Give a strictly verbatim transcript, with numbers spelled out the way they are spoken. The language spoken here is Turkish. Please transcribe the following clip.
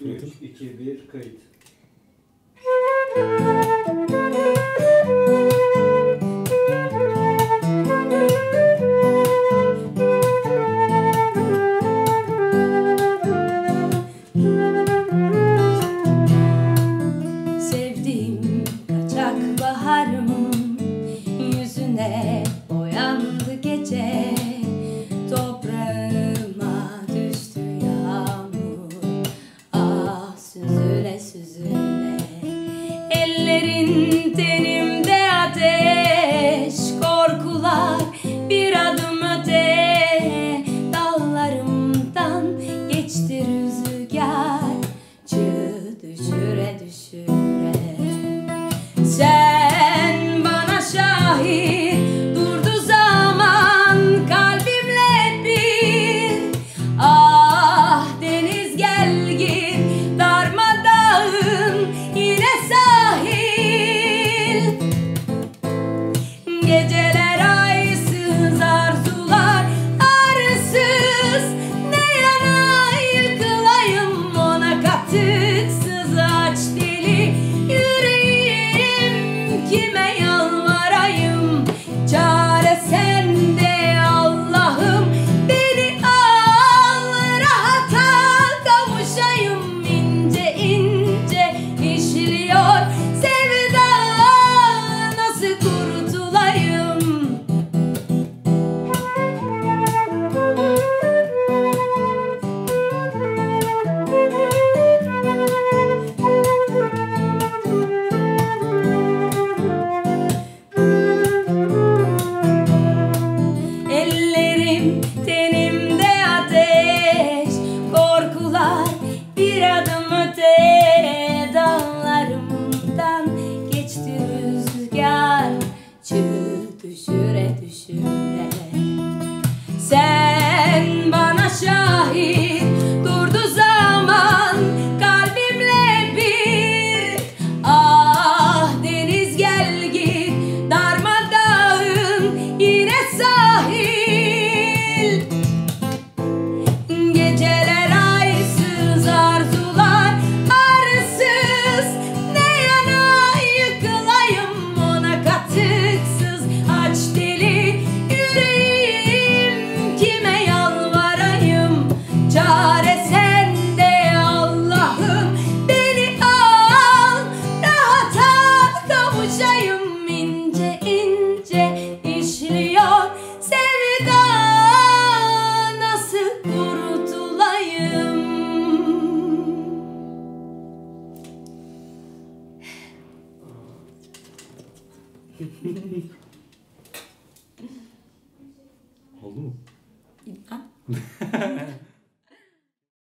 üç, iki, bir, kayıt. Sevdiğim kaçak baharımın yüzüne boyandı gece. Toprağıma düştü yağmur, ah süzüle süzüle. Ellerin tenimde ateş, korkular bir adım öte. Dallarımdan geçti rüzgar, çığ düşüre düşüre. Sen bana şahit, durdu zaman kalbimle bir. Ah deniz gelgin, darmadağın yine sahil. Geceler aysız, arzular arsız. Ne yana yıkılayım ona katıksız, aç deli yüreğim, kime yalvarayım? Çare sende Allah'ım, beni al, rahata kavuşayım. İnce ince işliyor sevda, nasıl kurtulayım? Ellerim tenimde ateş, korkular bir adım öte. Dallarımdan geçti rüzgar, çığ düşüre düşüre. Sen bana şahit, durdu zaman kalbimle bir. Ah deniz gelgin, darmadağın yine sahil. Geceler aysız, arzular arsız. Ne yana yıkılayım ona katıksız, aç deli yüreğim, kime yalvarayım? Çare sende Allah'ım, beni al, rahata kavuşayım. İnce ince işliyor sevda, nasıl kurutulayım? Oldu mu? Ah.